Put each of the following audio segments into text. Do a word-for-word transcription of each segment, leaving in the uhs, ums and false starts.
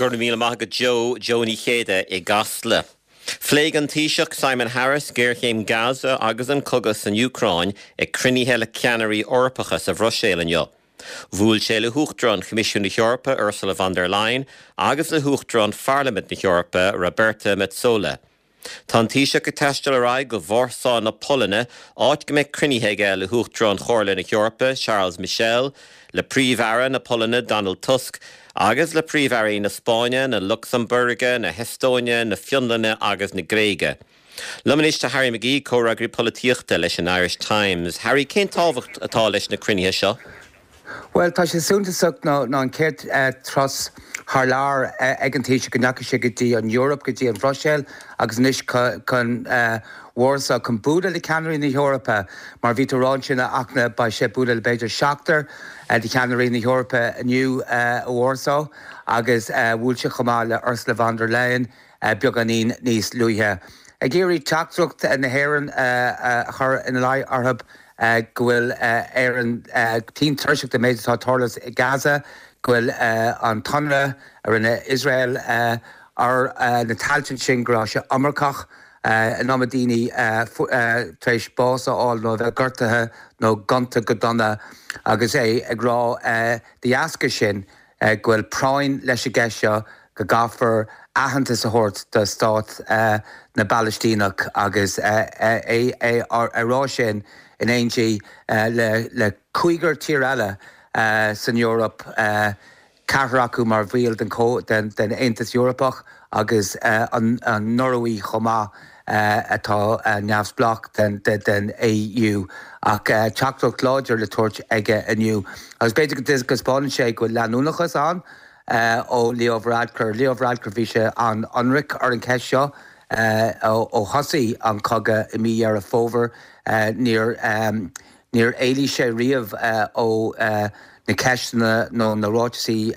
Gurna míle maithe Joe, Joni Chéide i gasla. Phléig an Taoiseach Simon Harris géirchéim Gaza agus an cogus an Ucrain ag cruníthe le ceannairí orpachas a bhrosisiil anio. Bhúil sé le huachtrán Comisiún na Heorpa Ursula von der Leyen agus le huachtrán Parliament na Heorpa Roberta Metsola. Tá an Taoiseach go teistil ará go bhórsa na Polaine áit go méid cruníthe aige le huachtrán Chorla na Heorpa Charles Michel, le príomh-aire na Polaine Donald Tusk, agus le príomh-aire na Spáine, na Luxemburga, na Hestonia, na Fionnlanne agus na Gréige. Luministe Harry McGee, córagraí polítíochta leis an Irish Times. Harry, cén tábhacht atá leis na cruníthe seo? Well, tá sé súntasach ná ná an céirt tros thar lear ag an Taoiseach go ndeacair sé go dtí an Eorp go dtí an Bhroiséil agus níos chun Warsaw chun búda le ceannairí na Heorpa mar bhí rán sinna achna ba sé búda le beidir seachtar de ceannairí na Heorpa aniu a Warsaw agus bhúil sé chomá le Ursula von der Leyen beag an íon níos luithe. A géirí teachtracht na hÉireann chur ina leith orthab go bhfuil ar an tín tuirseach de méid atá tarlas i Gaza, go bhfuil an tonra ar in Israel ar na taltain sin gra se amarcach an amadíní tréis bása áil nó bheith gortathe nó ganta go donna agus é ag rá de asca sin go bhfuil práin leis a gceisio go gafar ahananta sa hort de stát na Balistínach agus é ará sin in éintí le cuigar tír eile san Eorp carthar acu mar bhíal den Aontas Eorpach agus an Norraí chomá atá neamhsblach den A U ach teachtracht láidir le tuairt aige aniu. Agus beidir go dtí go spáinn sé go leanúnachas an ó Leo Varadkar. Leo Varadkar bhí sé an anric ar an ceis seo ó thosaí an coga i mí ar a fómhar níor níor éilí sé riamh ó na ceisna nó na ráitesaí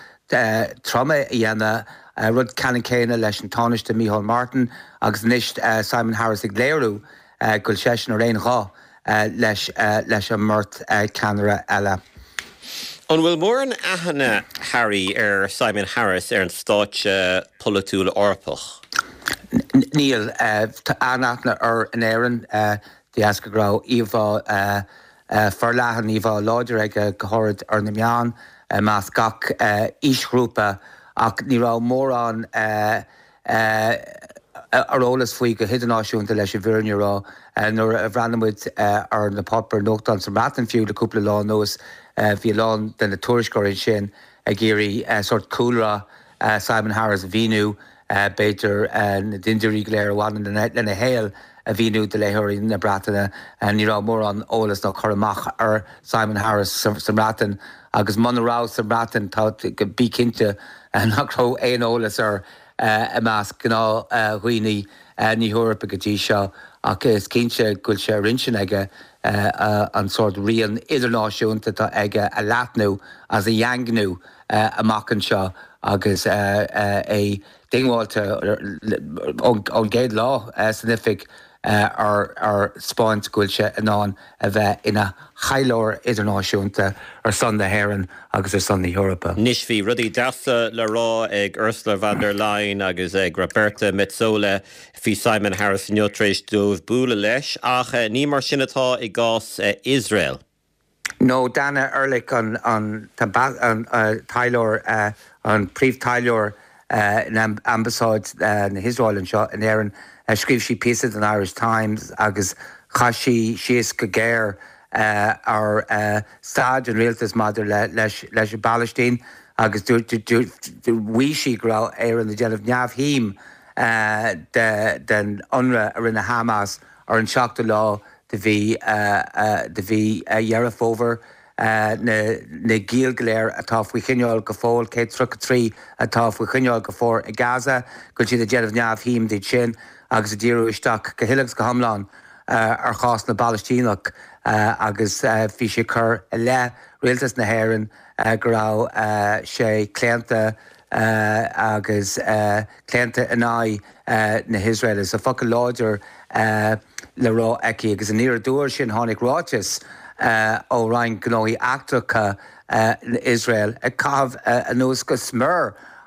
troma i dhéanana rud ceann céine leis an tánaiste Micheál Martin agus níos Simon Harris ag léirú goil sé sin ar réon dhá leis leis an mirt ceannara eile. An bhfuil mór an aithne Harry ar Simon Harris ar an stáit polúil orpach? Níl anáithne ar an éireann de asca grá íomh forleathan íomh láidir ag go háirid ar na meán más gach ísgrúpa ach ní rá mór an arolalas faoi go hidirnáisiúnta leis a bhíorne rá nuair a bhreanamid ar na popper nóchtán sa mratan fiú le cúpla lá nuas bhí lán den na tuairiscóirí sin a géirí sort coolra Simon Harris a bhíú beidir na dindirí léir bháin lena héal a bhíú de léthirí na bratainine ní rá mór an ólas nach chur amach ar Simon Harris sa mratan agus manará sa mratan tá go bí cinnte nachró éon ólas ar a meas gná chuoine ní Heorpa go dtí seo ach is cinse gúil sé rinsin aige an sort rion idirnáisiúnta tá aige a leathnú as a dheangnú amach an seo agus é dingháilte ón géad lá sannific ar ar spáint gúilse anán a bheith ina chailóir idirnáisiúnta ar son na hÉireann agus ar son na Heorpa. Nis bhí rudí deasa le rá ag Ursula von der Leyen agus ag Roberta Metsola hí Simon Harris neotrééis dómh búla leis ach ní mar sin atá i gás Israel. No, Dana Ehrlich an an Taylor an príomh Taylor in ambassáid na Israel an seo in éireann scríb sí píosa an Irish Times agus chaisí síos go géir ar stáid an rialtas maidir leis leis Balistine agus bhí sí go raibh éireann na déanamh neamhthím den UNRWA ar ina Hamas ar an seachta lá de bhí de bhí dhearraf over na gíal léir atá faoi chineáil go fóil cé tro trí atá faoi chineáil go fór i Gaza go siad a déanamh neamhthím dé sin agus a ddíú isteach go hiilegs go hamláin ar chás na Balistínach agus bhí sé chur le rialtas na hÉireann go raibh sé cléanta agus cléanta in áid na Israel sa focail láidir le rá eici agus an níor dúir sin tháinig ráiteas ó rainn gnóí eachtracha in Israel a cabh a nuas go smir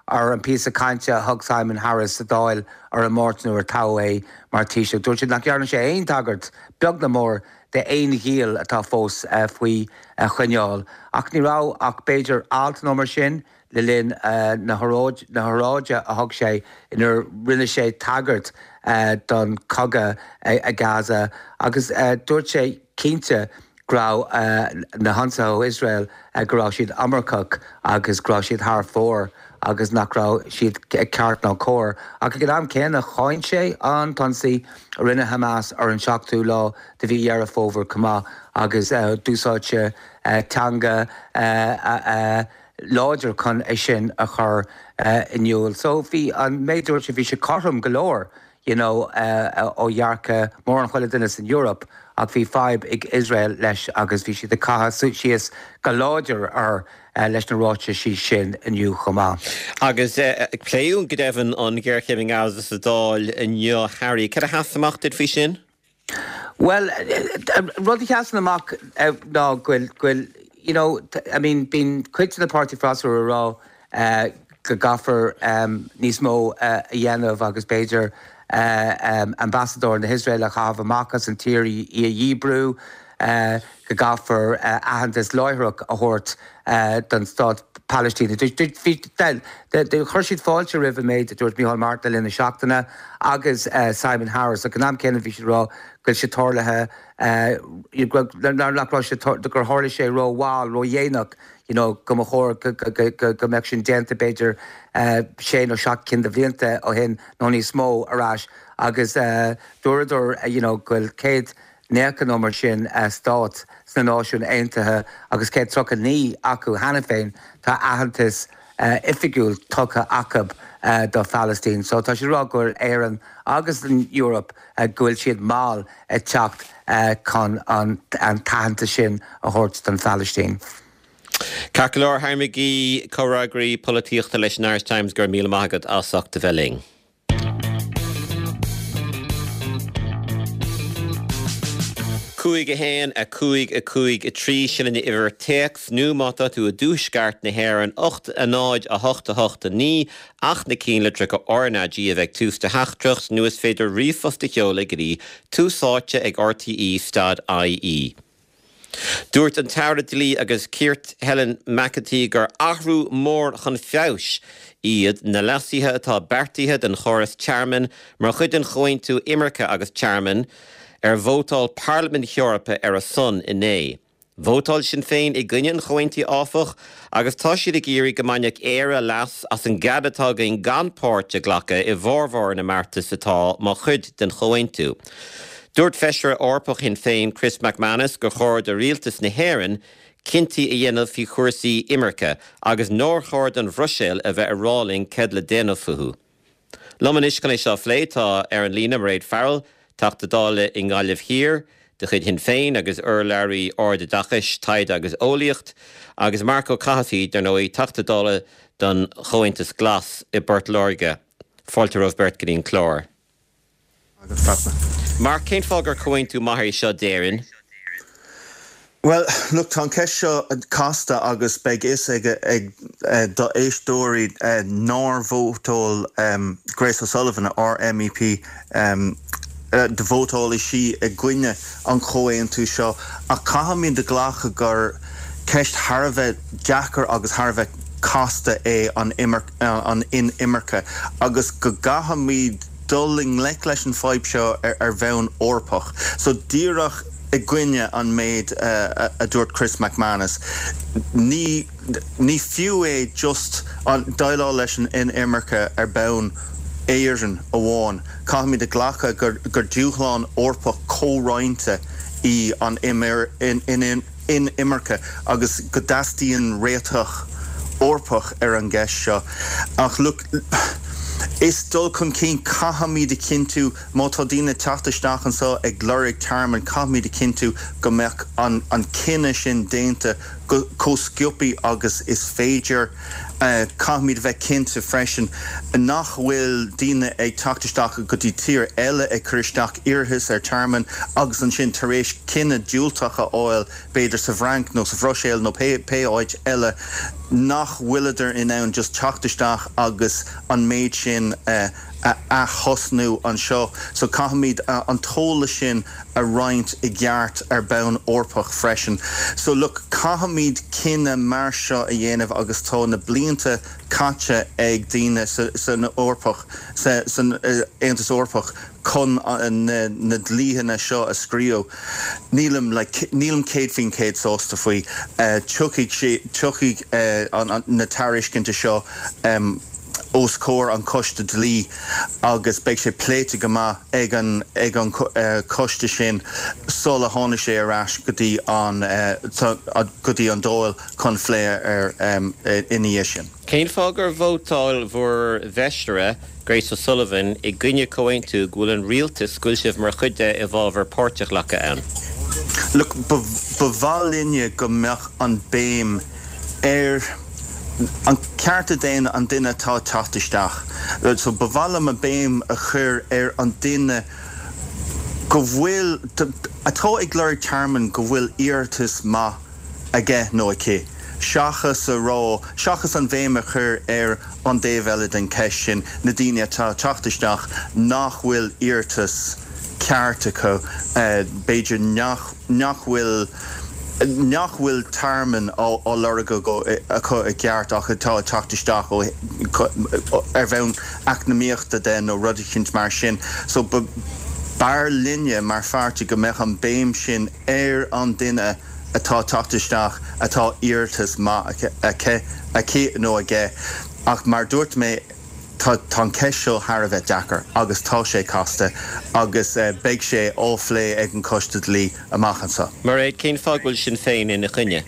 ar an písa cainte thug Simon Harris sa dáil ar an mórtnú ar tau é mar tíise. Dúirt siad nach cearna sé aon tagart beag na mór de éon ghial atá fós uh, faoi uh, chuineáil. Ach ní rá ach beidir alt nómar sin le linn uh, na hráide a thug sé inar rinne sé tagart uh, don coga a, a Gaza. Agus uh, dúirt sé cínte grá uh, na hansa ó Israel uh, grá siad Amercach agus grá siad thar fór agus nachrá siad ceart ná cór. Agus go am céanna cháin sé an tansaí rinne Hamas ar an seachtú lá de bhí dhearrah fómhar cumá agus uh, dúsáidse uh, tanga uh, uh, uh, láidir chun é sin a chur uh, inniuil. So bhí an méidir se bhí se cartham golóir, you know, uh, ó dhearcha mór an chuile duine in Europe, ach bhí feib ag Israel leis agus bhí siad a caithe síos go láidir ar uh, leis na ráite sí sin inniu chumá. Agus uh, léún go deimhin an ggéirchéiming Gaza sa dáil inniu Harry, cad a hasamachtaid fao sin? Well, rud ich hasan amach ná ghfuil ghfuil, you know, I mean, been quite to the party frasar a rá uh, go gaffer um, níos mó uh, a dhéanamh agus Beidir uh, um, ambassador na Israel a chav amachchas an tír i a Hebrew uh, go gaffer uh, ahantas loireach a hort uh, don stad Palestine. The chuirsiad fáilte rih méid dúirt Micheál Martel in na seachtaine agus uh, Simon Harris a gnam ceanna bhí sé rá goil sé tórlathe nachrá sé gur hála sé ró bháil ró dhéanach, you know, go mo chóir go meid sin déanta Beidir sé nó seach cin de bhlianta ó hin nó ní smó arás agus dúradúir, you know, goil céad neachanómar sin stát sna náisiún aontaithe agus céad trocha ní acu hena féin tá ahantas uh, ifigiúil tucha acab uh, do Palestine. So tá sé rá gur éireann agus in Europe uh, gohfuil siad máil uh, teacht uh, chun an, an tahananta sin a hort don Palestine. Carcolóir Harmigí Coragraí Políochta leis an Irish Times gur míle maigad asach de bheling. Cúig a héin a cúig a cúig a trí sin in iver teex nu mata tú a dúsgart na héran ocht a náid a hocht a hocht a ní ach na cínle tru a orna gí a bheith tús de hachtrucht nu is féidir rifos de cheola grí túsáte ag R T E stad I E. Dúirt an Tara Dilí agus Kirt Helen McAtee gur ahrú mór chun feus iad na lasíthe atá bertíthe den choras chairman mar chud an choin tú Imirce agus chairman ar vótáil Parliament Eorpa ar a son in é. Vótáil sin féin i gcuineann chointí áfach agus tá siad ag iarraigh go maineach éire las as an gadatá gaon ganpáirte ghlacha i bhórmhór na Martas atá má chud den chointú. Dúirt feisire orpach in féin Chris McManus gur chóir de rialtas na hÉireann cinnti a dhéanamh fi chuirsaí Imirce agus nóir chóir den Bhroiséil a bheith a ráling ced le déanamh fuhu. Lomanis gan é seo phléitá ar an lína Mairead Farrell Tachta dála in gáileh hir, de chud hin féin agus urlairí or de dachis, taid agus óliacht, agus Marco Cahatí dar nó í tachta dála don chointas glas i Bert Lorga, fáilte roh Bert Gadín chlár. Mark, cén fágur chointú maithir seo déireann? Well, look, tá ceisio Costa agus beg is ag ag do éistóirí nóir vótáil um, Grace O'Sullivan ar M E P um, Uh, de vótáil is si a gcuine an choéan tú seo a cahamín de ghlacha gur ceist Harbheith deachar agus Harbheith Costa é an, immer, uh, an in Imirce agus go gahamíd dulling lech leis an fáib seo ar, ar bheann orpach. So díreach a gcuine an méid uh, a, a dúirt Chris McManus. Ní, ní fiú é just an dailá leis an in Imirce ar bheann éireann a bháin. Caithmid de ghlacha gur, gur dúchláin orpa córáinte í an imir, in, in, in, in Imirce agus go dastíon réiteach orpach ar an gceist seo. Ach look, is dul chun cín caithmid de cinntiú má tá daoine teachtasteach an seo ag glóraigh tarman caithmid de cinntiú go mbeadh an, an cinne sin déanta go cósciúpaí agus is féidir Uh, caithmid bheith cinnte freisin nach bhfuil daoine ag teachtasteach go dtí tír eile ag curisteach iarthas ar tarman agus an sin tar éis cinne dúilteacha áil beidir sa bhranc nó sa bhroiséil nó pe áid eile nach willidir in ann just teachtasteach agus an méid sin uh, a, a chosnú an seo. So cahamid uh, an tóla sin a roint i gceart ar bán orpach freisin. So look, cahamid cinna mar seo a dhéanamh agus tá na blianta caite ag daoine san orpach, san Aontas Orpach chun na, na dlíhanna seo a scrío. Nílam like, nílam céad fin céad sásta faoi uh, tuchaigh uh, an, an, na tariscinnta seo um, os cór an costa dlí agus beidh sé pléite go maith ag an, ag an uh, costa sin sola tháinig sé arás go dtí an, uh, go dtí an dóil chun phléir ar um, iní sin. Cén fágur bhótáil bhór bheistere Grace O'Sullivan i gcuine comhaintú gúil an rialtas gúil sibh mar chuide i bhábhar páirteach lecha ann. Look, bhá linne go meach an béim ar an cearta déine an duine tá teachtasteach. So bhá a béim a chur ar an duine go bhfuil atá ag leir tearman go bhfuil iartas ma aige nó cé. Seachas a rá, seachas an bhéim a chur ar an déhheile den ceis sin na daine tá teachtasteach nach bhfuil iartas ceartacha uh, beidir nach nach bhfuil nach bhfuil tarman á á lera go go a chu a gceart ach atá teachtasteach ó ar bheann eacnamaíochta den nó rudí chint mar sin. So bar linne mar fearrte go mbeadh an béim sin ar an duine atá teachtasteach atá iartas ma a cé nó aige ach mar dúirt mé tá an ceis seo thar a bheith deacair agus tá sé casta agus uh, beidh sé áflé ag an costa dlí amachchansa. Mar é cén fágúil sin féin ina chuine?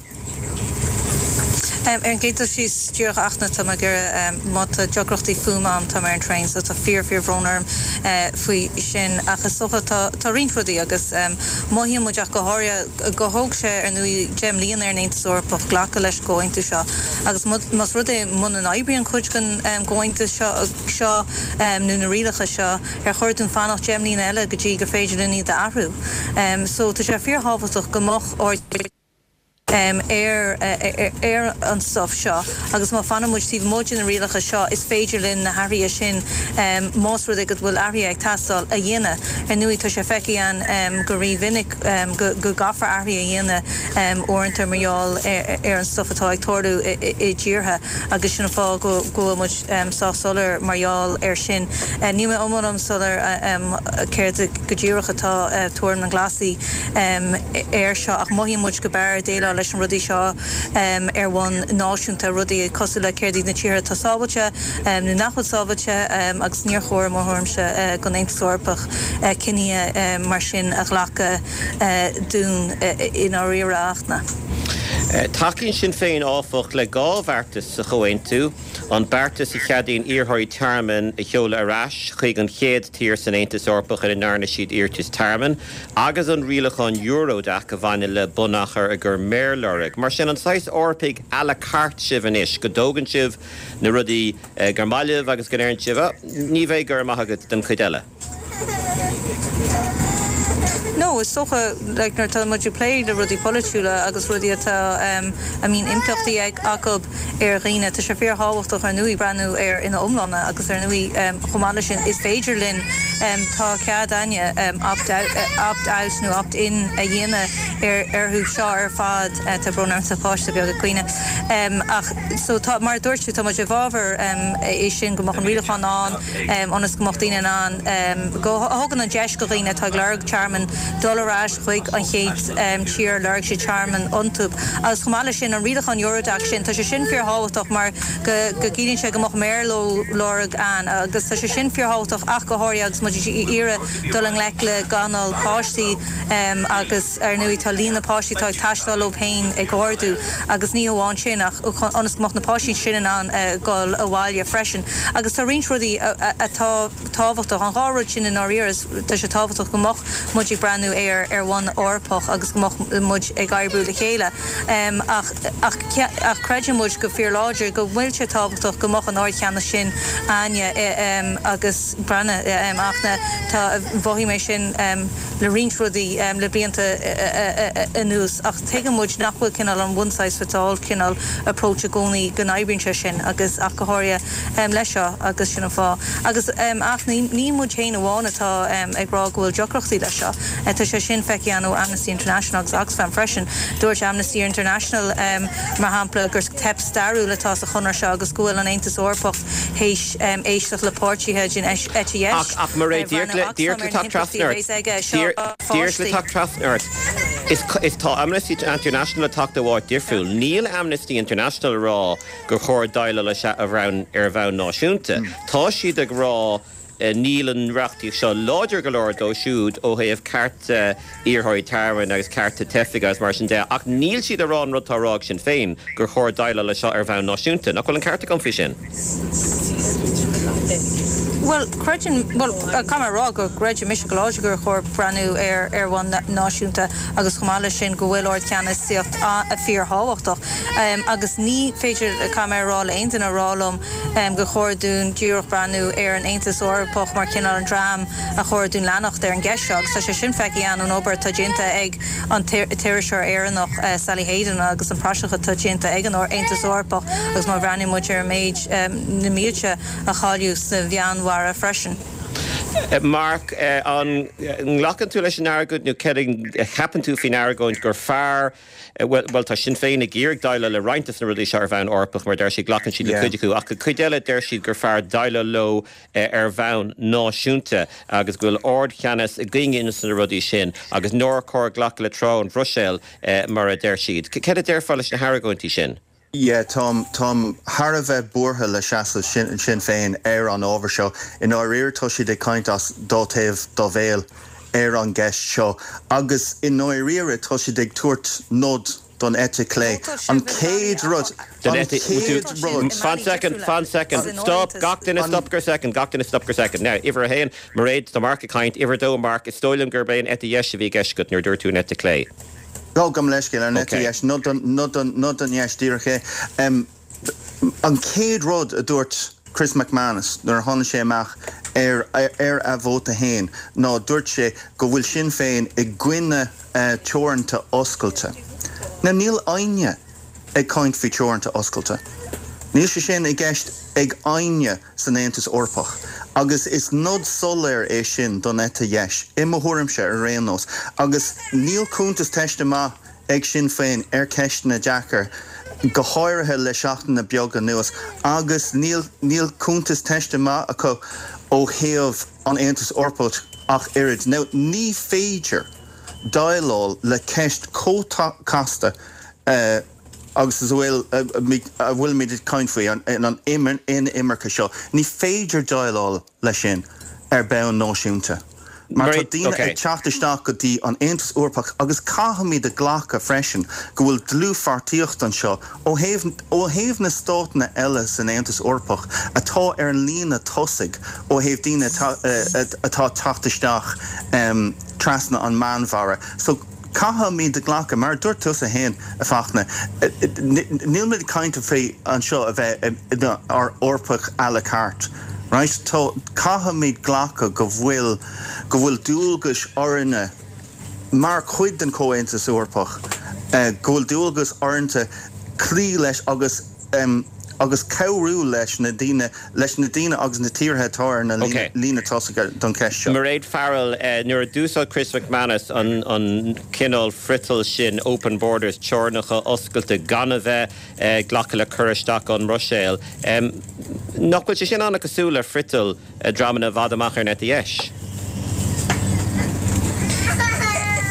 Um, er géidir sí stúr achna tá gur um, mat geograchtaí fúmán tá mar an trein so tá fear fear bhrónarm uh, faoi sin achas socha tá rinfrudí agus um, maihí muideach go háir go thóg sé ar nui gem líon ar Aontas Orpach ghlacha leis ggóhainte seo agus mas rud é mun an aibrion chuid gan um, ggóhainte seo seo um, nó na rialacha seo ar chuirtún fannach gem líon eile go dtí gur féidir lení de ahrú. Um, so tá sé fear hábhaach go moch or Um, air, uh, air an stuff seo agus má fanna muid tíh móid na rialacha seo is féidir linn na haí sin um, más rud go bhfuil airí ag tastal a dhéine ar nuí tá sé feici an um, go rí vinnic um, go, go gafar airí a dhéine um, orinttar marall ar, ar an stuff atá ag torú i, i, i ddíortha agus sinna fá go, go muid um, sá solar marall ar sin. Uh, ní mé ommanam solar uh, um, céir go ddíortha atá uh, tuair na glasaí um, ar seo ach maihí muid go bear déile leis an rudí seo um, ar bhain náisiúnta rudí cosú le céirdí na tíre tá sábailte um, nó nachfuil sábailte um, agus níor chóir mórtharmse uh, go Aontas Orpach uh, cinine um, mar sin a ghlacha uh, dún uh, in áíre achna. Uh, Tacinn sin féin áfach le gábhartas sa chomhaintú an beartas i cheadaín iarthirí tearman i cheola arás chuig an chéad tír san Aontas Orpach ar an airne siad iartas tearman agus an rialachan Eurodac a bhaine le bunachar a gur méirlóraigh. Mar sin an sais orpaigh a la carte sibh an is go dógann sibh na rudaí uh, gur maiileh agus go éireann sibh ní bheith gur maithagad den chuid eile. No, it's socha like nar tal much you play the ruddy politula agus ruddy ata um I mean imtachti ag akab er rina te shafir hawachtoch ar nui branu er in the umlana agus er nui um chomanishin is Fagerlin um ta cadanya um opt out uh, opt out no opt in a yena er er who shaw er fad uh, te bronar sa posh to be the queen um ach so ta mar dorchu ta much evolver um is sin go machn really fan on um honest go machtin an um go hogan an jesh go rina ta glarg charman Dollarás chuig an chéad um, tír leirg sé charman ontúb. Agus chomáile sin an riadach an Eurodac sin, tá sé sin fíorthálach mar go gcíonn sé go mach méirló lorg an, agus tá sé sin fíorthálach ach go háir agus muid ire dolang le le ganal páistí um, agus ar nuí tá lína páistí tá taistal ó pein ag gáirú agus ní amháin sin ach anas mach na páistí sin an uh, gáil a bháile freisin. Agus tá rins rudí atá táhachtach an gáróid sin in áíras tá sé táhachtach go mach muid brand brandú ar ar bhain orpach agus gomach muid ag gaibrú le chéile. Um, ach ach ach creidir muid go fear láidir go bhfuilte tábhachtach gomach an áid cheanna sin aine um, agus brana um, achna tá bhí mé sin um, le rintrúdaí um, le blianta inús ach teige muid nachfuil cinál an one size fits all cinál approach a gcónaí go naibríonse sin agus ach go háirithe um, leis seo agus sin fá. Agus um, ach ní, ní muid chéine bháin atá um, ag rá gohfuil deocrochtaí leis seo. Tá sé sin feiceanú Amnesty International agus Oxfam freisin dúirt Amnesty International um, mar hampla gur tep starú letá a chunar seo agus gohfuil an Aontas Orpach héis um, éisteach le pórtithe gin etí Ach ach mar ré dírt le tá trasnir. Dírt le tá trasnir. Is is tá Amnesty International atá bhhaid difriúil. Níl Amnesty International rá gur chóir daile le se a bhrain ar bhhain náisiúnta. Tá siad ag rá níl an reachtaí seo láidir go leir dó siúd ó héamh carta íorthaí tarhain agus carta tefiga as mar sin de ach níl siad a rán rud tárág sin féin gur chóir daile le seo ar bhhain náisiúnta. Nach bhfuil an carta go fi sin. Well, Creighton, well, uh, Camerará go Greidir mis go láidir gur chóir breanú ar ar bhain náisiúnta agus chumála sin go bhfuil ord ceanna siocht a fíor háhachtach. Um, agus ní féidir Camerará le aontain arálum um, go chóir dún dúrach breanú ar an Aontas Orpach mar cinál an drám a chóir dún leanacht ar an gceiste agus tá sé sin feici an an obair tá dénta ag an tíiriseoir éireannach uh, Sally Hayden agus an praseacha tá dénta ag an Aontas Orpach agus má bhreanú muid ar méid um, na míte a cháiliú sa bhean war a freisin. Uh, Mark, uh, an nglacan tú leis an airgad nó ceading chapan tú fin airgóint gur fearr uh, well, well tá sin féin ag iarg daile le rointas na rudí se ar bhain orpach mar d si glacan siad le chuideú ach go chuideile d siad gur fearr daile lo uh, ar bhain náisiúnta agus gúil ord cheannas a gingin san na rudí sin agus nóir cóir ghlaca le trán Roiséal uh, mar a d siad. Cead a d fáil leis na airgóintí sin? Yeah, Tom, Tom, har a bheith buartha le seasamh sin, sin féin ar an ábhar seo. In áiríir tá siad ag caint as dó taobh dó bhéal ar an gceist seo. Agus in áiríire tá siad ag tuairt nod don Etta Clay. An céad rud. An céad rud. Fan second, fan second. Stop. Gachtain is stop gur second. Gachtain is stop gur second. Now, iver hain, Mairead, the mark a caint, iver do mark, is stoilm gur bain Etta Yesh vi geshgut near dur to Etta Clay. Go gam leiscéil an Etta Yesh, nod an Yesh díreché. Um, an céad rud a dúirt Chris McManus, nar tháinig sé amach ar ar a bhóta hain, ná dúirt sé go bhfuil sin féin i gcuine teoranta oscailte. Na níl aine ag caint fí teoranta oscailte. Níl sé sin ag gceist ag aine san Aontas Orpach. Agus is nod soléir é sin don Etta Yesh, imime thuairimse ar réanós. Agus níl cúntas teiste má ag sin féin ar ceistena Jackar go háirithe le seachtain na beaga nuas. Agus níl níl cúntas teiste má acu ó thaobh an Aontas Orpach ach irid. Now, ní féidir dáileáil le ceist cócasta uh, agus is bhfuil bhfuil míid caint faoi an an imar in imarcha seo. Ní féidir dáileáil le sin ar beann náisiúnta. Mar tá daoine ag teachtasteach go dtí an Aontas Orpach agus caitheamid a ghlacha freisin go bhfuil dlúfartíocht an seo ó thaobh na stáitna eile san Aontas Orpach atá ar an lína tosaigh ó thaobh daoine atá teachtasteach um, trasna an manmhara. So Caha mí de ghlacha mar dúirt tus a hain a fachna. Níl mid caint fé an seo a bheith ar Orpach a la carte. Right? Tá caha mí ghlacha go bhfuil go bhfuil dúilgus orna mar chuid den Aontas Orpach. Uh, go bhfuil dúilgus ornta clí leis agus um, agus ceurú leis na daine leis na daine agus na tíorthatáir na okay. lína tosaigh don ceist seo. Mairead Farrell, uh, nuair a dúsáil Chris McManus an, an cinál frital sin Open Borders teornacha oscailte gan a bheith uh, ghlacha le curisteach an Roiséal. Um, nach bhfuil sé sin anna cosúla frital uh, drámanna bhd amach ar Etta Yesh?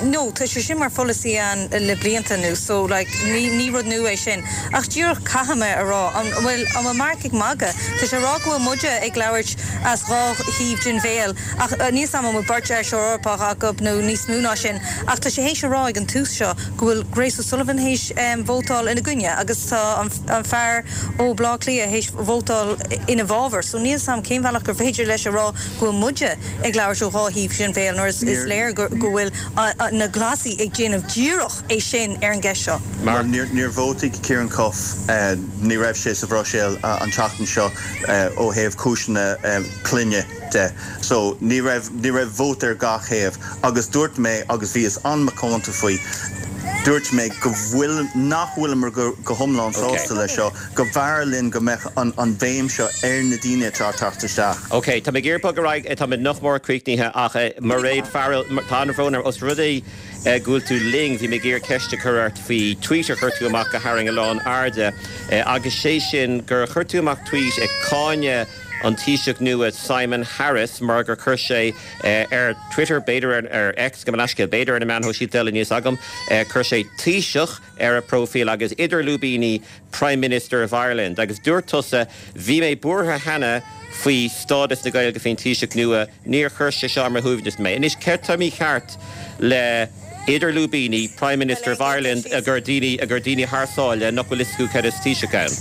no, tá sé sin mar follasí an le blianta nu, so like ní ní rud nu é sin. Ach dúr cahame ará, an well am markig maga, tá sé rá go muide ag leabhart as rá híb gin véal. Ach níos am mo bart ar Europa agab no níos múna sin. Ach tá sé hééis rá ag an tús seo, go bhfuil Grace O'Sullivan hééis um, vótáil ina gunne, agus tá an, an fear ó blá lia hééis vótáil ina bháver, so níos am céim bhealach gur féidir leis rá go muide ag leabhart ó rá híb gin véal, nor is léir go bhfuil na glasí ag déanamh díoch é sin ar an gceis seo. Mar níor vótaigh Kieran Cuff ní raibh sé sa bhráisiil an teachtain seo ó héamh cúisina cluinne de. So ní raibh ní raibh vót ar gach héamh, agus dúirt mé agus bhí is an macánta faoi. Dúirt mé go bhfuil nach bhfuil mar go thomláin sásta lei seo, go bharlinn go mbeadh an an bhéim seo ar na daoine tá tartasteach. Ok, tá mé ggéirpa go raig tá mé nach mór críicníthe ach mar réad fearil tána bhrónar os rudaí gúil tú ling bhí mé ggéir ceiste chuirt faoi Twitter chuirtú amach go haing aláin arde agus sé sin gur chuirtú amach tweet ag cáine an Taoiseach nua Simon Harris mar gur chuir sé ar Twitter beidir ar ex go manascail beidir ar na man ho si deile níos agam chuir sé Taoiseach ar a profil agus idir lúbíní Prime Minister of Ireland agus dúirt tusa bhí mé buairtha hena faoi stádas na gail go féin Taoiseach nua níor chuir sé seo mar thuúbhdas mé. Inis ceirta mí cheart le idir lúbíní Prime Minister of Ireland a Gardini a Gardini Harsáile nach bhfuil iscú ceir is Taoiseach ann.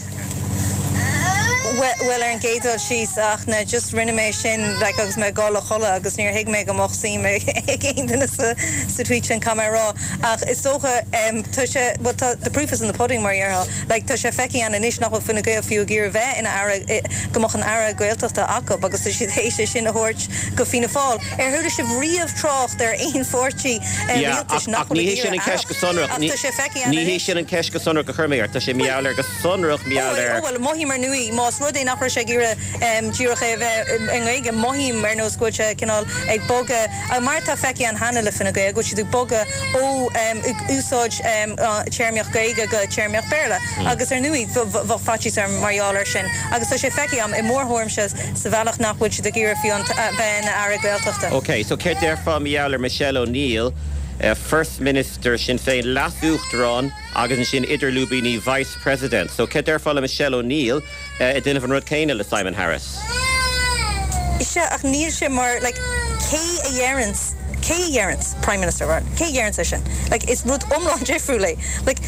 Well, well ar an géadal síos ach na just rinne mé sin like, agus me gála chola agus níor hiig mé go moch sí me géanana sa, sa tweet sin camera ach is socha um, tá sé well, the proof is in the pudding mar dheartha like, tá sé feici an inis nach finna go fiú gír bheith ina ara go moch an ara gailteachta acab agus is siad hééis sin na hort go fina fáil ar thuidir sib riamh trocht ar aon fortí ní hé sin an ceis go sonrach ní hé sin an ceis go sonrach go churméir tá sé meáir go sonrach meáir well mohí mar nui más rudé nach sé gíre díoch an ige mohím mar nó scoilte cinál ag boga a marta feici an hanna le finna go go si dú boga ó úsáid chairmioch gaige go chairmioch Berla agus ar nui bh fatí ar marialar sin agus tá sé feici am i mórthorm se sa bhealach nachhuiil si de gíre fiú ben ar gailteachta. Ok, so céir dear fá meálar Michelle O'Neill Uh, First Minister sin féin lasúchtrán agus sin idir lúbíní Vice President. So ce ar fála Michelle O'Neill uh, i duine an rud céine le Simon Harris. Ise ach níl sé mar like, cé a dhearans Kay Yarns, Prime Minister of Ireland. Kay Yarns sin. Like it's rud omlan Jeffrey. Like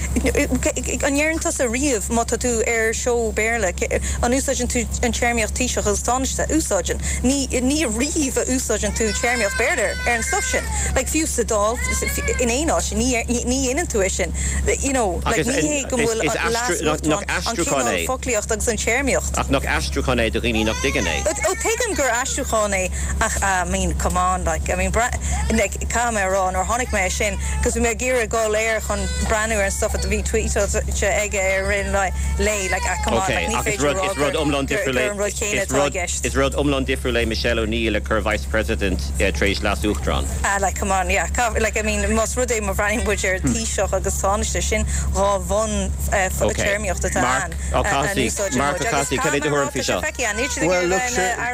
an Yarns a riamh mata tú ar show Berla an úsáidin tú an chairmioch Taoiseach as táiste úsáidin. Ní ní riamh a úsáidin tú chairmioch Berla ar an stuff sin. Like fiú sa dál in éáis ní ní inan tú sin. You know, like ní go bhfuil nach astruchané. Folíocht agus an chairmiocht. Ach nach astruchané do rií nach digané. Oh, taken gur astruchané ach I mean come on like I mean like camera on or honig me sin because we may gear go layer on brand new and stuff at the V tweet so egg in like lay like come on okay. like it's rud it's rud umland different it's rud umland different Michelle O'Neill a her vice president uh, Trace last Uchtron ah like come on yeah like I mean most ruddy my running butcher Taoiseach agus táiste sin rá von chairmí of the town Mark Mark Cassie can I do her official well look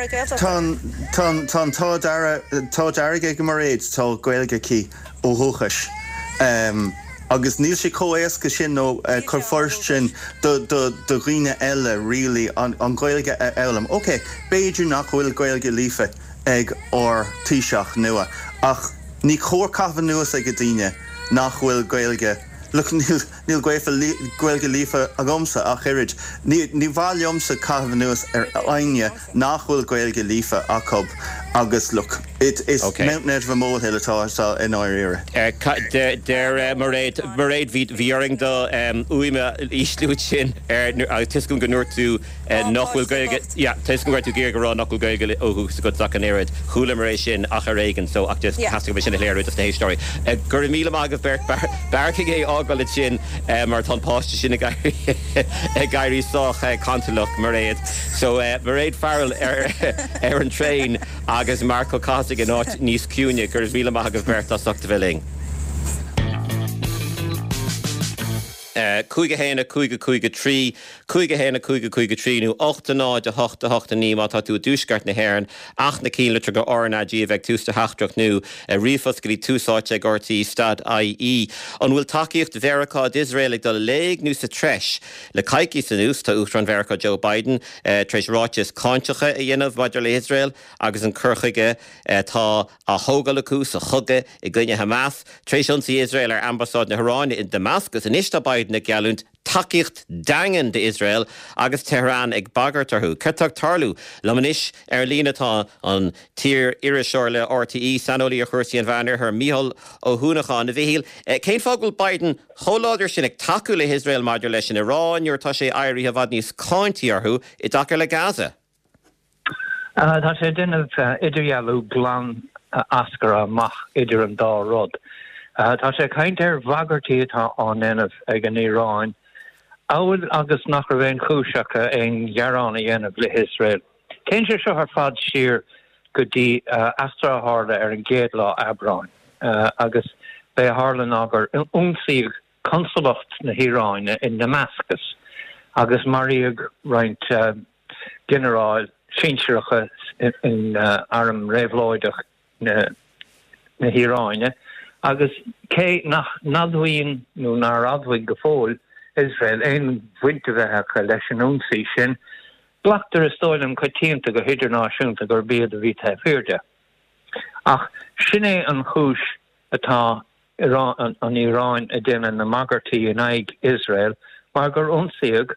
ton ton ton tá dara tá dara go mar tá gailge cí ó thuchas um agus níl sé cóéasca sin nó chur first sin do do do riine eile really an an gailge elam okay beidir nach bhfuil gailge lífa ag or Taoiseach nua ach ní chóir cafa nuas ag daine nach bhfuil gailge look níl níl gailge lífa agomsa a chirid ní ní bhailliomsa cafa nuas ar aine nach bhfuil gailge lífa acob agus look it is okay. Mount Nedva Mole Hill atá in áire. Der der Maraid Maraid ví víring do uime íslút sin er tiskun go nuirtú nachhfuil gaige ja tiskun go gear go nachhfuil gaige ó go sacanéid chula maréis sin ach réigen so ach just has go sin a léir just a story. Gur míle agus ber barking é ágal sin mar tan páiste sin a gaiirí soch cantalach Maraid. So Maraid Farrell er er an train agus Marco Cassie gan áit níos cúne gur is míle agus bert a soachta bheling. Cúige héna cúige cúige trí, cúige héna cúige cúige trí nú ochta náid a hochta hochta ní má tá tú dúsgart na hhéireann ach na cíletra go ornadí a bheith tústa heachtrach nú a rifos go dtí túsáte gortaí stad I E. An bhfuil takeíocht Veracá Israel ag do léig nú sa treis le caiicí san nús tá útran Veracá Joe Biden treis ráitis cáinteacha a dhéanamh maidir le Israel agus an curchaige tá a thógal acu sa chuge i gcuine Hamas treis ionsaí Israel ar ambasáid na Haráin in Damascus in Ista Biden na gealúnt takeíocht dagan de Israel agus Tehran ag bagartarthú. Ceirteach tarlú lemanis ar línatá an tír iriseoir le R T E sanolí a chuirsaí an bhainir ar Mícheál Ó Húnachán na bhíhíl. Cén fágul Biden choláidir sin ag takeú le Israel maidir leis in Iráin nuair tá sé éirí a bhd níos cáintíarthú i dtacar le Gaza. Tá sé duineh idirhealú glan ascar amach idir an dá rud. Tá sé caint ar bhagartí atá an inmh ag an Iráin. Áil agus nach ra bhéin chúiseacha an ghearán a dhéanamh le Israel. Cén sé seo ar fad siar go dtí astrathharla ar an géad lá Aibreáin agus bé hálan agur únsaíodh consulacht na Iráin in Damascus agus maríodh roinnt generál finseiricha in arm réabhlóideach na Iráine agus cé nach nadhuiín nó nar adhuiig go fóil Israel ein bhainte bheitthecha leis an únsaí sin blachtar is stoilm coitianta go hidirnáisiúnta gur bíad a bhí taobhfirde. Ach sin é an chúis atá an Iráin a déanana na magartaí in aghaidh Israel mar gur únsaíodh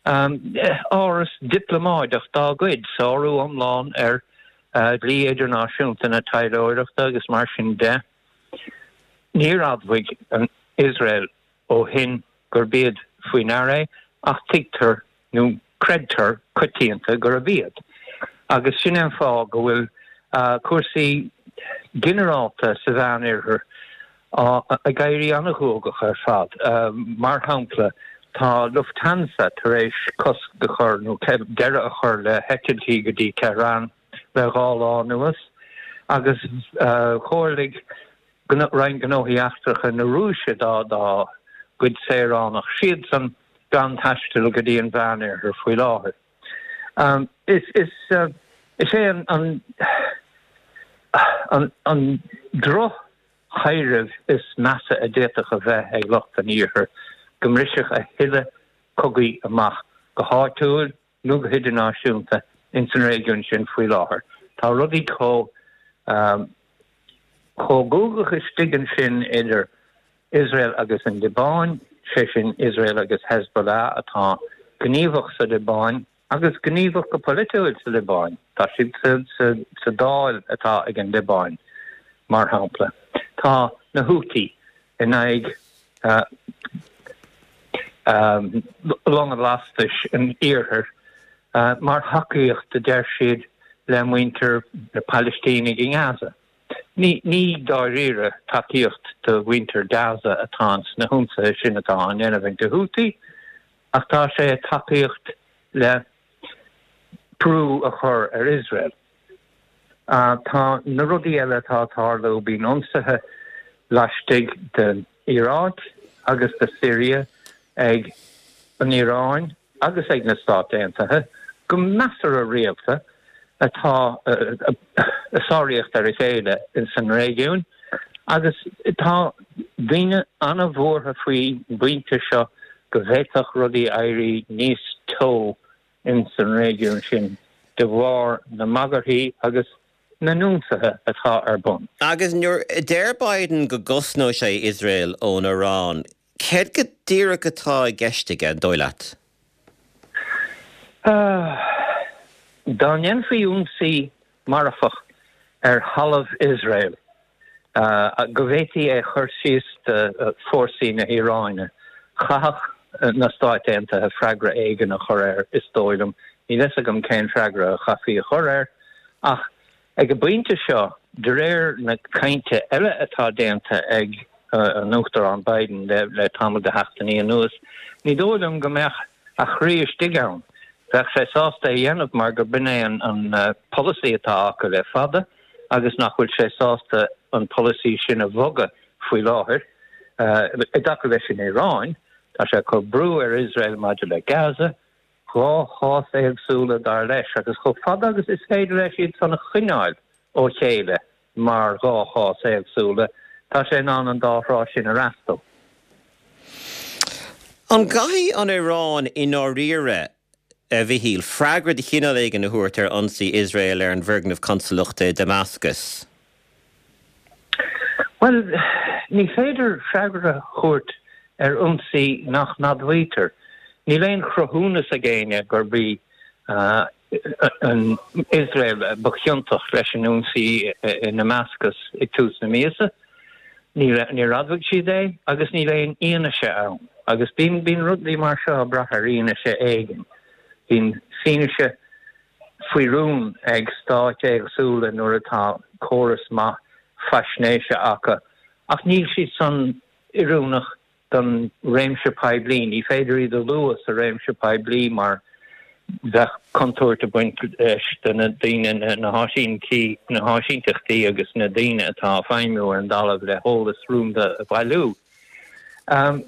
áras diplomáideach dá gcuid sáú amláin ar bhí idirnáisiúnta na taileoireachta agus mar sin de. Níor adhuiig an Israel ó hin gur bíad faoin airé ach tigtar nó creidtar coitianta gur a bíad. Agus sin an fá go bhfuil cuasaí generálta sa bheanirthar a gaiirí annachúgach ar fad. Mar hampla tá Lufthansa tar éis cos go chur nó deire a chur le heicintí go dtí Tehran le gháil nuas agus chóirlig rein gnóí astracha na rúise dá dá good séránach siad san gan taistil go dtí an bheanir ar faoi láthair. Um, is is uh, is é an an an, an droch chairimh is massa a déach a bheith ag locht an íorthar gomriseach a hiile cogaí amach go háitiúil nó go hidirnáisiúnta in san réigiún sin faoi láthair. Tá rudaí có um, có gúgach is stigan sin idir Israel agus an Libáin, sé sin Israel agus Hezbollah atá gníomhach sa Libáin agus gníomhach go politúil sa Libáin. Tá siad sa dáil atá ag an Libáin mar hampla. Tá na Houthi in aghaidh uh, um, long an lastais an íorthar uh, mar hacaíocht de deir siad le muintir na Palestínig in Gaza. Ní ní dáíre takeíocht de winter Gaza atá na húnsa sin atá an dhéanamh de Houthi ach tá sé takeíocht le prú a chur ar Israel. Uh, tá na rudaí eile tá tarlú bín ionsaithe laistigh den Iráq agus de Syria ag an Iráin agus ag na Stát Aontaithe go measar a rialta atá asáíocht ar is éile in san réigiún agus tá daoine anna bhórtha faoi buinte seo go bhhéiteach rudaí éirí níos tó in san réigiún sin de bhár na magarthaí agus na núnsathe atá ar bun. Agus nuair déir Biden go gosnó sé Israel ón Irán, céad go díreach atá i gceistige dóileat? Uh, Dáin faoi únsaí marafach ar halamh Israel. Uh, go bhhéití é chuir síos de uh, fórsaí na Iráine. Chaach uh, na Stát Aontaithe freagra éigean a chur air is dóilm. Ní leis agam cén freagra a chafií a chur air. Ach, ag a buinte seo, de réir na cainte eile atá déanta ag uh, an Uachtar an Biden le, le tamil de heachtaní an nuas, ní dóilm go meach a chrí istigán. Bheith sé sásta dhéanamh mar gur binné an, an uh, policy atá acu le fada, agus nach bhfuil sé sásta an policy sin a bhoga faoi láthair. Uh, I dtaca leis in Iráin, tá sé go brú ar Israel maidir le Gaza, gá hás éagsúla dar leis, agus go fad agus is féidir leis iad sanna chuineáil ó chéile mar gá hás éagsúla, tá sé ná an dárá sin a rastal. An gaí an Iran in áíire a bhíhíl freigra de chinál éigen na thuairt ar ansaí Israel ar an bhirgnamh consulaachta Damascus. Well, ní féidir freigra chuirt ar ansaí nach nadmhaítar. Ní léon chruthúnas a géine gur bhí uh, an Israel bachiontoch leis an únsaí in Damascus ag tús na míasa. Ní radmhaigh siad é, agus ní léon aana se ann. Agus bín bín rudlí mar seo bratha aana se éigen. Bín fine se faoi rún ag stáit éagsúla nuair atá córas má faisnéise acha. Ach níl siad san iúnach don réimse paibli, ní féidir iad a luas a réimse paibli mar bheith contúirta buint na daine na háisín cí na háisínteachtaí agus na daine atá féimú an dalamh le hólas rúm de bhailú. Um,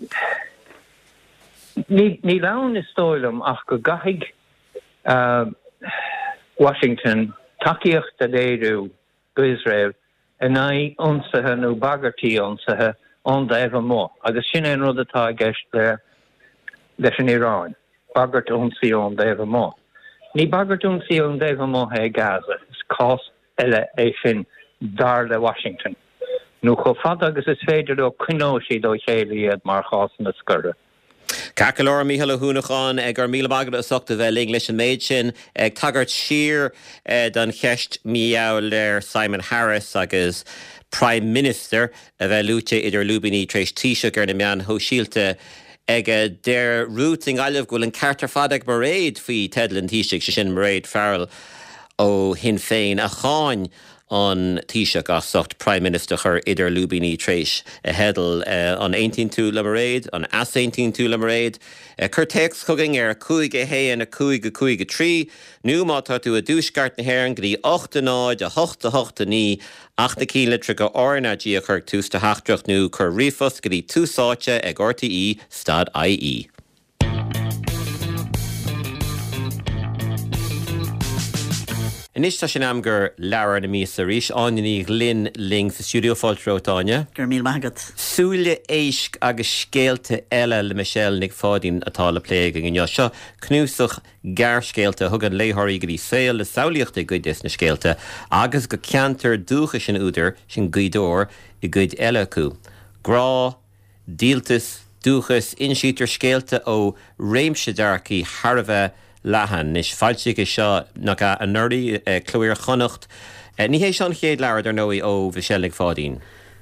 ní ní len is stoilm ach go gaithig uh, Washington takeíocht a léirú go Israel in é onsathe nó bagartí onsathe an daibh mó, agus sin é rud atá gceist le leis an Iráin. Bagart ionsaí an daibh mó. Ní bagart ionsaí an daibh mó é Gaza, is cás eile é sin dar le Washington. Nó cho fad agus is féidir ó chinóisií dó chéile iad mar chásan na scurda. Cacalóra Mícheál Húnachán ag gur míle magad a sochta bheith English an méid sin ag tagart sir don cheist míall ar Simon Harris agus Prime Minister a bheith lúte idir lúbíní tréis tíise gur na meán ho sílte ag der rúting aileh goil an cartar fad ag maréid faoi tedlan tíiseach se sin maréid fearil ó hin féin a cháin an tíiseach a socht Prime Minister chur idir lúbíní tréis a hedal uh, an eighteen two le maréid, an as eighteen two le maréid. Uh, Cur text chugging ar cúige héan a cúige cúige trí, nú mátá tú a dúsgart na héan grí ochta náid a hochta hochta ní, achta cíle tri go orna dí a chur tús ta hachdrach nú chur rifos grí túsáte ag R T E stad I E. Inis tá sin am gur leabhar na míos a rís áiní Lynn Ling sa Studio Fáilte Táine. Gur míl maigad. Súile éisc agus scéalta eile le Michelle nig fádín atá le pléig an gneo seo cnúsach gar scéalta thug an léthirí go dtí saoil le saoíochta gcuid is na scéalta agus go ceantar dúcha sin úidir sin gcuidóir i gcuid eile acu. Grá, díaltas, dúchas, insítar scéalta ó réimse darcaí Harbheith lehan is fáilte go seo nach a nuirí clúir chonacht. Ní hé seán chéad leabhar ar nóí ó Michelle nig fádín.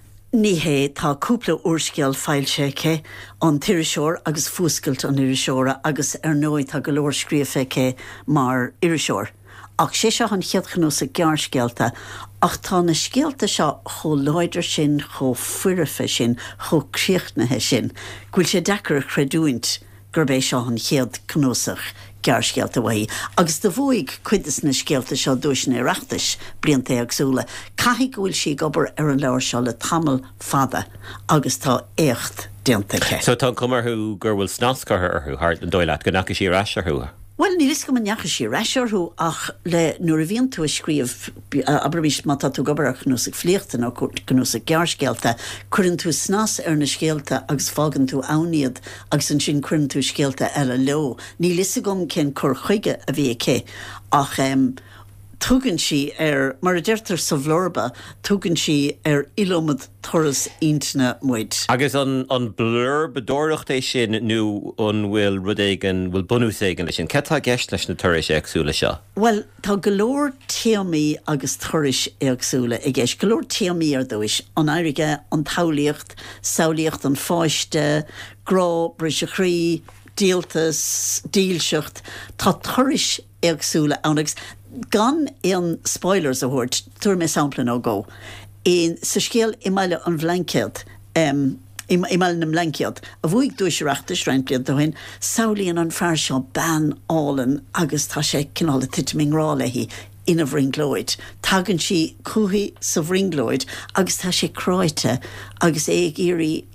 Ní hé tá cúpla úrsceal fáilte cé an Tiriseoir agus fúscailt an Iriseoire agus ar nóid tá go leor scríofa cé mar Iriseoir. Ach sé seo an cheadchanú sa gearscealta ach tá na scéalta seo cho leidir sin, cho fuirifa sin, cho críochtnathe sin. Gúil sé dechar creadúint gur bé seo an chead cnúsach gearscealta waí. Agus de bhuaig cuidas na scéalta seo dúis na reachtais blianta agsúla. Caithfidh bhfuil si gobar ar an leabhar seo le tamil fada agus tá écht déanta ché. So tá cumarthú gur bhfuil snascar arthú hart an dóileat go naca sí reisirthú. Well, ní risca man neachas sí reisirthú ach le nuair a bhíonn tú a scríomh abrabís má tá tú gobar a chnúsach fliachtain ó chnúsach gearscealta, cuireann tú snas ar na scéalta agus fágann tú áníad agus an sin cuireann tú scéalta eile leo. Ní lisa gom cén cur chuige a bhí cé ach um, tugann si ar mar a deirtar sa bhlorba tugann si ar ilomad thoras intna muid. Agus an, an blur bedóireacht é sin nó an bhfuil rud éigen bhfuil bunús éigen lei sin. Cetá gceist leis na tuiris éagsúla seo? Well, tá go leor téamaí agus tuiris éagsúla i gceist. Go leor téamaí ar dúis an éirige, an tálaíocht, saolaíocht, an fáiste, grá, brise chrí, díaltas, díalseacht, tá tuiris éagsúla annagus. Gan éon spoilers a thuirt, tuair mé sampla nó go. In sa scéal i mbeile an bhlancead, um, i mbeile na blancead, a bhuaigh dúis reachtas reinbliad dohain, saolaíonn an fear seo ban álan agus tá sé cinála titiming rá leihí ina bhringlóid. Tagann si cúthaí sa bhringlóid agus tá sé cráite agus éag irí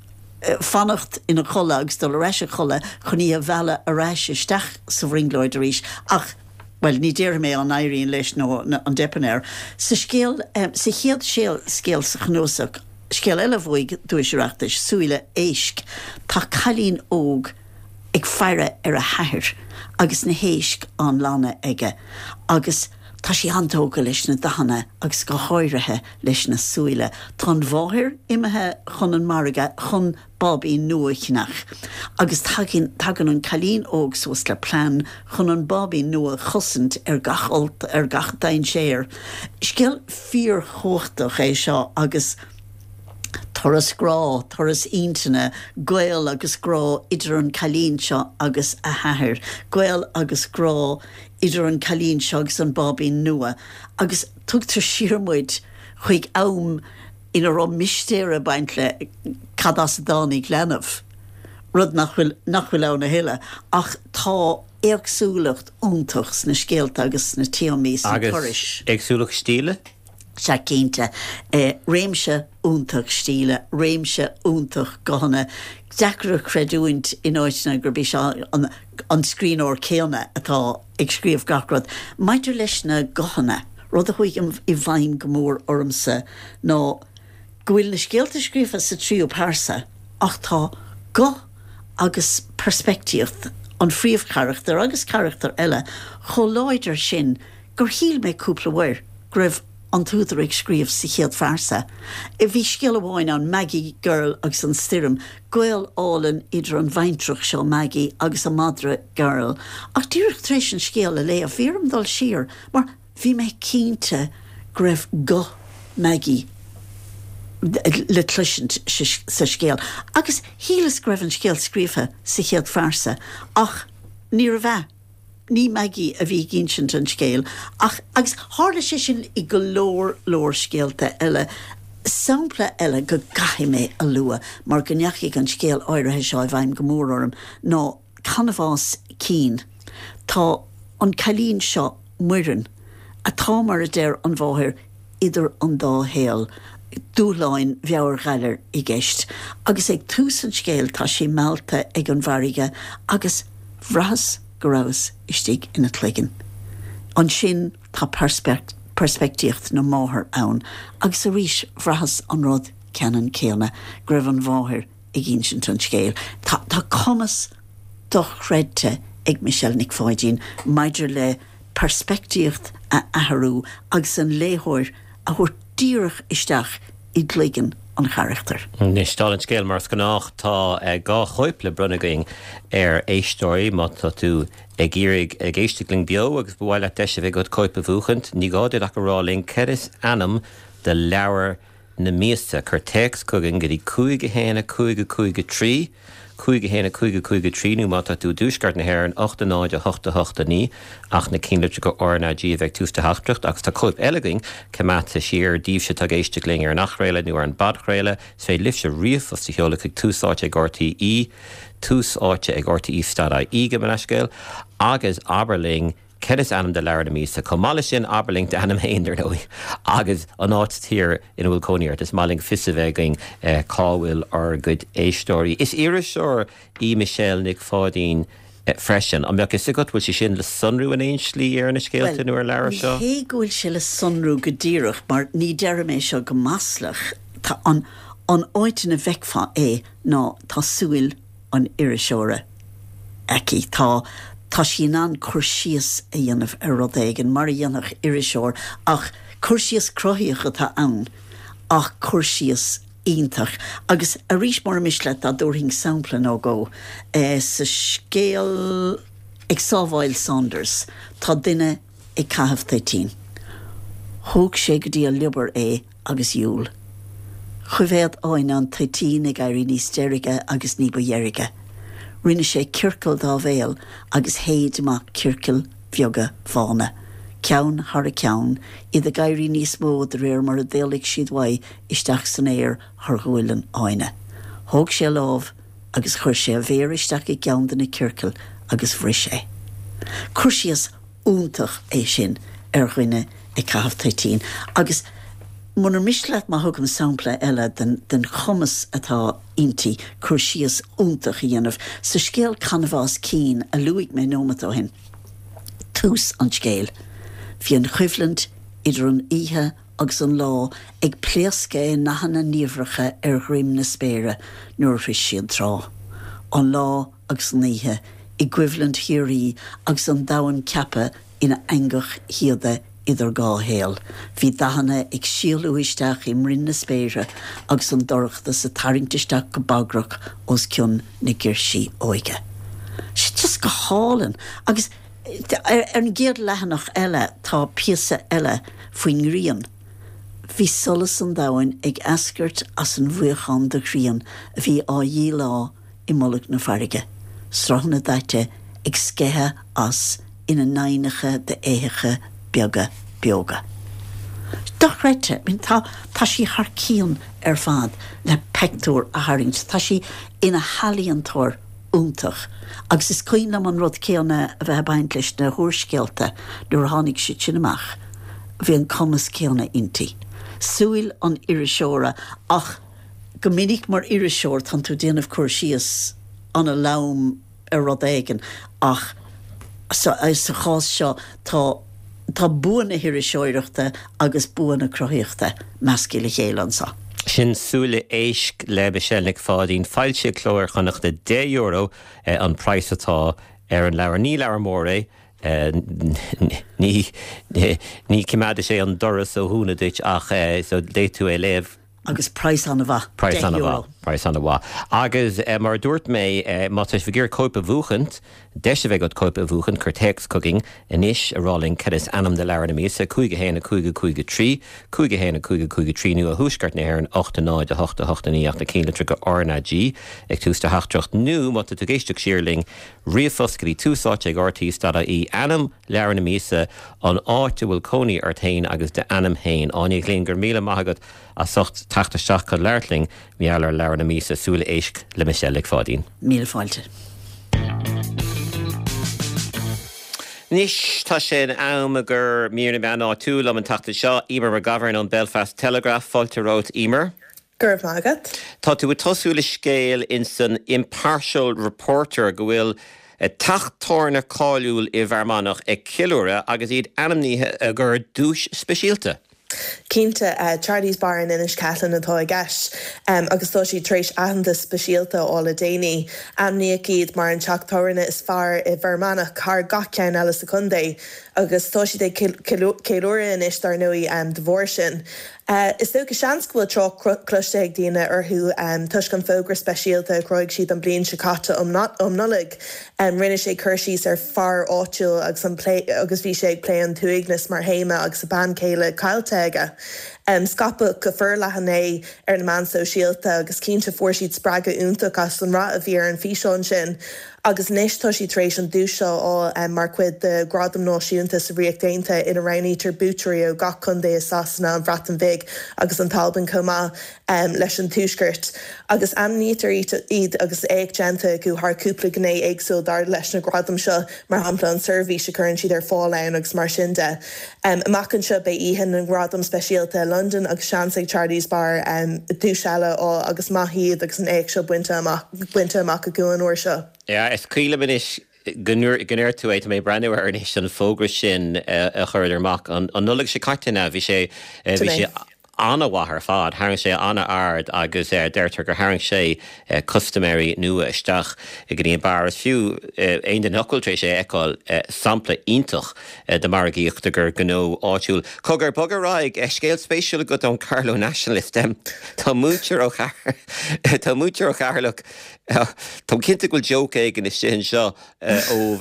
fannacht ina chola agus dul reise chola chuní a bhela a reise isteach sa bhringleid éis ach well ní déir mé an éiríonn leis nó an depanéir sa scéal sa chéad séal scéal sa chnósach scéal eile bhuaig dúisireachtais súile éisc tá cailín óg ag feire ar a hathir agus na héisc an lána aige agus tá sí antóga leis na dahanana agus go háirithe leis na súile. Tá bmháthir imethe chun an marga chun Bobby nuachnach. Agus tagan an cailín óg sos le plán chun an Bobby nua chusint ar gach olt ar gach dain séir. Scéal fíor chóchtach é seo agus Thoras grá, thoras íntana, Gael agus grá idir an cailín seo agus a hathir. Gael agus grá idir an cailín seo agus an Bobby nua. Agus tugtar siarmuid chuig am ina rá mistéire baint le cadas dánig lenamh. Rud nachhfuil nachhfuil á na hiile. Ach tá éagsúlacht úntachs na scéalta agus na tíomís na choris. Agus éagsúlach stíle? Se cínte eh, réimse úntach stíle, réimse úntach gohanna, deacra creúint in áitna gur bhí an, an scrín or céanna atá ag scríomh gachrad. Maidir leis na gohanna, rud a chuig i bhaim gomór ormsa, ná gohfuil na scéalta scrífa sa tríú persa, ach tá go agus perspectíocht an phríomh charachtar agus charachtar eile, cho láidir sin gur híl mé cúpla bhair, gribh an túidir ag scríomh sa chéad farsa. I bhí scéal amháin an Maggie girl agus an stírim, Gael álan idir an bhaintrach seo Maggie agus a madra girl. Ach dúireach tréis an scéal a lé a bhíram dal siar, mar bhí mé cínte greibh go Maggie le tluisint sa scéal. Agus hílas greibh an scéal scríofa sa chéad farsa, ach ní a bheith. Ní Maggie a bhí ginsint an scéal, ach agus hála sé sin i go lór lór scéalta eile, sampla eile go gaithí mé a lua, mar gneachigh an scéal áirithe seo a bhaim go mór orm, ná canavás cín. Tá an cailín seo muireann, a tá mar a déir an bmháthir idir an dá héal, dúláin bheabhar gailir i gceist, agus ag tús an scéal tá sí mealta ag an bharige, agus bhrahas gorás istig ina tligan. An sin tá perspect, perspectíocht na máthair ann, agus a rís bhrahas an rud ceanan céanna, greibh an bmháthir i ginsint an scéal. Tá, tá commas do chreidte ag Michelle Nic Fáidín, maidir le perspectíocht a aharú agus an léthóir a chuir díreach isteach i dligan an charachtar. Nis stáil an scéal mar scanách tá gá choip le brunagaing ar éistóirí má tá tú ag írig ag éistigling bio agus bhhaile deise bheith go coip a bhúchant, ní gáidir ach aráling ceris anam de leabhar na míosta chur teex cugin go dtí cúige héna cúige cúige trí, cúige héna cúige cúige trí nú má tá tú dúsgart na hhéir an ochta náid a hochta hochta ní ach na cínleite go ornaidí a bheith tústa hachtracht agus tá coip eilegaing cemata siar díobse tá géistigling ar nachréile nó ar an badchréile, sé lifse riamh os tá cheola chuig túsáte ag R T I, túsáte ag R T I stada ige man ascail, agus Aberling Ceris anam de leir na mísa, comála sin Aberling de anam héidir nói, agus an áit tír in bhfuil cóníart, is máling fisaveging uh, cáhfuil ar good éistóirí. Is iris or i Michelle Nic Fáidín uh, freisin, am beag is sigat bhfuil si sin le sunrú an éon slí ar na scéalta nó ar leir seo? Well, ní hé gúil se le sunrú go díreach, mar ní deire mé seo go maslach. Tá an, an áitina bheicfa é ná tá súil an iriseóra. Eci, tá Tá sin an cursíos a dhéanamh ar rud éigean mar dhéanach iriseoir, ach cursíos crothaíocha tá ann, ach cursíos iontach. Agus a rís mar misle a dúirthing sampla nó go, eh, sa scéal ag Sábháil Saunders, tá duine ag caithfh taití. Thóg sé go dtí a libar é agus iúl. Chuibhéad áin an taití ag éirí níos deirige agus ní buhéirige. Rinne sé circle dá bhéal agus héad amach circle bheoga fána. Ceann thar a ceann, iad a gairí níos mó de réir mar a déalaigh siad mhaith isteach san éir thar ghuileann áine. Thóg sé lámh agus chuir sé a bhéir isteach i ceann na circle agus bhris sé. Cursíos úntach é sin ar dhuine ag caithfh taití. Agus Munar misleat má thugam sampla eile den, den chumas atá inti chur síos úntach i dhéanamh sa scéal canvas cín a luigh mé nómatá hin. Tús an scéal. Bhí an chuimhlant idir an ihe agus an lá ag pléasca na hanna níomhracha ar ghrim na spéire nuair ris siad trá. An lá agus an ihe i gcuimhlant hiirí agus an dahan ceapa ina angach hiada idir gá héal. Bhí dahanna ag síolú isteach i mrinn na spéire agus an dorchta sa taringtisteach go bagrach os cion na girsí óige. Si just go hálan agus ar an géad lehanach eile tá piasa eile faoin rian. Bhí solas an dahain ag ascairt as an bhuachan de chrían a bhí á dhí lá i molach na farige. Sráthna daite ag scéthe as ina nainacha de éiche beaga beoga. Dochreite, min tá tá sí haar cían ar fad le pectúr a haringt, tá sí ina halíontóir úntach. Agus is cuoine am an rud céanna a bheith baint leis na thuairscéalta nuair a tháinig si sin amach. Bhí an commas céanna inti. Súil an iriseóra ach go minic mar iriseóir tan tú déanamh cuairsias an a lám ar rud éigen ach sa sa chás seo tá tá buanna iriseoireachta agus buanna croíochta meascile chélansa. Sin súla éisc le beselnig fádín fáilte chlóir chunach de dé euro eh, an price atá ar an leabhar ní leabhar mór é eh, ní ní cimada sé an doras ó húna duit ach eh, so dé tú é léamh agus price an a bha. Price an a bha. Price an a bha. Agus eh, mar dúirt mé eh, má tá figéir cópa bhúchant, deise bheith go cópa bhúchant chur text cooking inis a ráling cedas anam de leabhar na mísa, cúige héna cúige cúige trí, cúige héna cúige cúige trí nu a thuisgart na haireann ochta náid a hochta hochta ní achta cíle tríd go R N G ag tústa hachtrocht nu má tá tú géisteach siarling riamhfoscaí túsáte ag R T stada í anam leabhar na mísa an áite bhfuil cónaí ar tain agus de anam hain áine léon gur míle maithagad a socht tachta seach go leirtling meallar leabhar na mísa súla éisc le Michelle ag fádín. Míle fáilte. Nis tá sin am a gur mína bean á túla an tachta seo Emer McGovern an Belfast Telegraph fáilte rót Emer. Gurb mágad. Tá tú tosúla scéal in san impartial reporter go bhfuil tachtórna cáiliúil i bharmánach ag ciúra agus iad anamníthe a gur dúis speisialta. Cínta uh, Charlie's Barn in is Catalan atá i gceist um, agus tá sí tréis ahananta speisialta ála déine amníochíd mar an teachtóranna is fearr i bharmánach car gachceann eile secundé agus tá sí céilúra in is dar nuí um, dmhór sin. Uh, is tóca seanscoil tro cluiste ag daine arthú um, tuis gan fógra speisialta croig siad an blion sicata um nolig um, rinne sé chuirsís ar fearr áitiúil agus agus bhí sé ag pléan tuignas mar héime agus a ban céile cailteige. Um, Scapa go fur lehan é ar na man sosialta agus cínta fuórsíd spraga úntaach as an rá a bhí ar an físeán sin agus níos tá sí trééis an dúseo á um, mar cuid de gradam náisiúnta sa riachtainta ina ranítar búteí ó gach chundé asasna an bhratan bhig agus an talban comá um, leis an túsgurt. Agus amnítar iad agus éag genta go thúpla gné éagsú dar leis na gradam seo mar hampla an survey se chuann siad ar fálainn agus mar sinnde. Um, Amachchan seo be íhan an gradam speisialta London agus seansaigh Charlie's Bar um, dúseile á agus maithíad agus an éag seo buinte amach a gúan uair seo. Ja, is cuile bin is gnuir tú éit mé brenuir ar is an fógra sin a chuir amach an nulig sé cartainna bhí sé bhí sé anna wahar fad, haring sé anna ard agus er deirtar gur haring sé uh, customary nua isteach i gníon bar is fiú uh, ein den huccultrééis sé eáil uh, sampla ítach uh, de margaíocht gur gó áitiúil. Cogur bogar raig e scéal spéisiúla go an Carlo Nationalist dem Tá mútear ó Tá mútear ó charlach Tá cinnta goil joke éigen is sin seo ó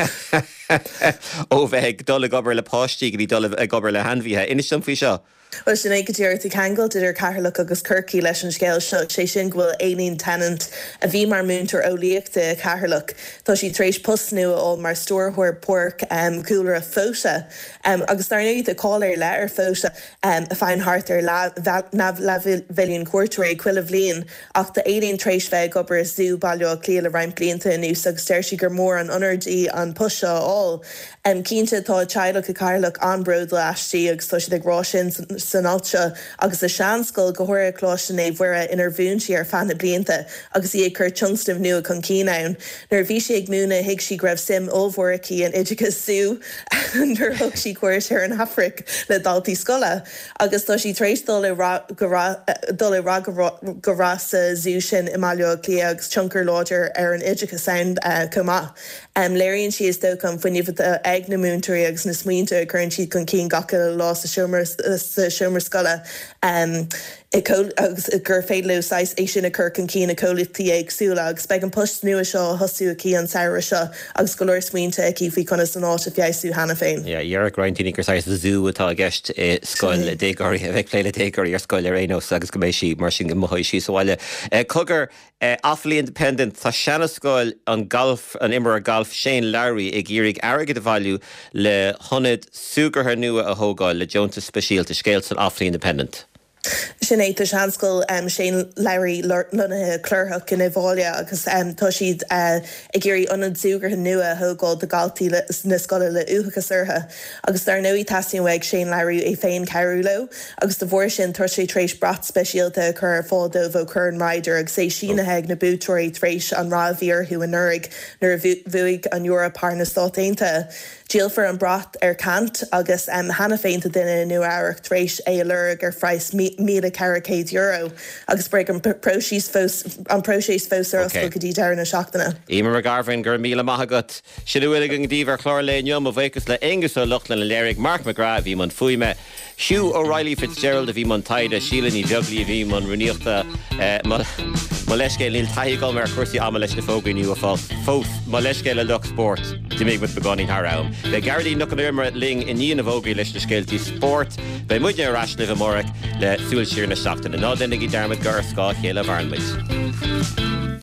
bheith ó bheith dul a gobar le páistí go bhí dul a gobar le hanmhíthe. Inis sin fao seo? Well, sin éige dúirtí cheangail idir cathairlach agus curcií leis an scéal seo sé sin bhfuil éonaon tenant a bhí mar múntar ólíochta cathairlach. Tá sí trééis post nua ó mar stórthir porc um, coolar a fósa um, agus dar nuí a cáir le ar fósa um, a fáin hart ar nabh levilíonn cuairteir cuiileh líon ach de éonaon trééis bheith gobar zú bailú a clíal a raim blianta inús agus deir si gur mór an ionardí an pusa á. Um, Cínta tá teilech a cairlach an bród le astí agus tá si ag rá sin san alse agus a seanscoil gohoir chlóiste é bhuire inar bhúntí ar fanna blianta agus í chur chungstam nua chun cínaun. Nar bhí sé ag múna hiig si greibh sim ómhóraí an idirchas sú nar thug si cuairt ar an Afric le daltaí scola. Agus tá si trééis dul ra gorasa zú sin imáileo clia agus chunkar láidir ar an idirchas sound cumá. Um, Léironn si is dócham faoinmh ag na múntaí agus na smaointe chuann siad chun cín gacha lá sa siomar scola. Um, agus gur féad leáis é sin a chur an cí na cólitaí agsúla agus beag an post nua seo hosú cí an saoire seo agus go leir smaointe cí faoi chuna san áit a bheithú hena féin. Ja, dhearach roiintíní gur sáis a zú atá gceist scoil dégarí a bheith léile dégarí ar scoil ar rénos agus go mééis sí mar sin go mthaid sí sáile. Cogur Offaly Independent tá seanna scoil an golf an imar a golf Shane Lowry ag iarraigh airgid a bhailiú le honid súgartha nua a thógáil le Joanta speisialta scéal san Offaly Independent. Sin é tá seanscoil um, Shane Lowry lunathe clúrthach in bháile agus um, tá siad uh, ag géirí anad zúgartha nua a thógáil de galtaí na scoile le uthachas urtha. Agus dar nóí taíon bhaid Shane Lowry é féin ceirúló, agus do bhór sin tuair sé trééis brat speisialta chur fádómh ó chur an maidir agus é sinathe ag na bútóirí trééis an rábhíor thu an nurig nar bhuaigh an Eorpa par na Státainta. Díalfar an brat ar cant agus um, hena féinta duine nu áireach trééis é a lurg ar phrais míle caracéid euro agus breig an prósís fós an prósís fós ar oscail go dtí dear na seachtainna. Ímar a garbhain gur míle maithagat siadúile an gdíomh chlár léon a bhhéchas le égus ó luchtlan le léirigh Mark McGrath bhí man fuime Hugh O'Reilly Fitzgerald a bhí man taide Sheelan í Juggly a bhí man runíochta má leiscéil níl taigá mar chuirsaí ama leis na fógainniu a fás fós má leiscéil le luch sport di méid mit begáí thrám. Le Gardaí nucan irmar ling in níon a bhógaí leis na scéaltí sport be muide arás le bh mórach le súil siar na seachtainna. Ná dennig í dermid gur scá chéile bharnmuid.